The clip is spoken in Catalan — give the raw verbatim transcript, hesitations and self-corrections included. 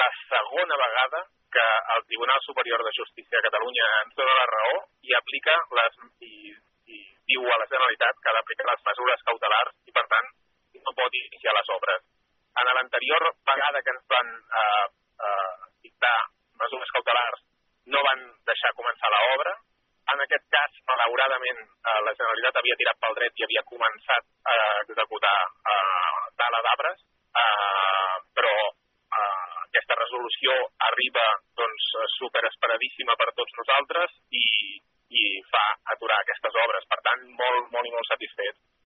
la segona vegada que el Tribunal Superior de Justícia de Catalunya ens dona la raó i aplica les, i, i diu a la Generalitat que ha d'aplicar les mesures cautelars i, per tant, no pot iniciar les obres. En l'anterior vegada que ens van eh, eh, dictar mesures cautelars no van deixar començar l'obra. En aquest cas, malauradament, eh, la Generalitat havia tirat pel dret i havia començat a executar eh, tala d'arbres, eh, però eh, aquesta resolució arriba doncs, superesperadíssima per tots nosaltres i, i fa aturar aquestes obres. Per tant, molt, molt i molt satisfets.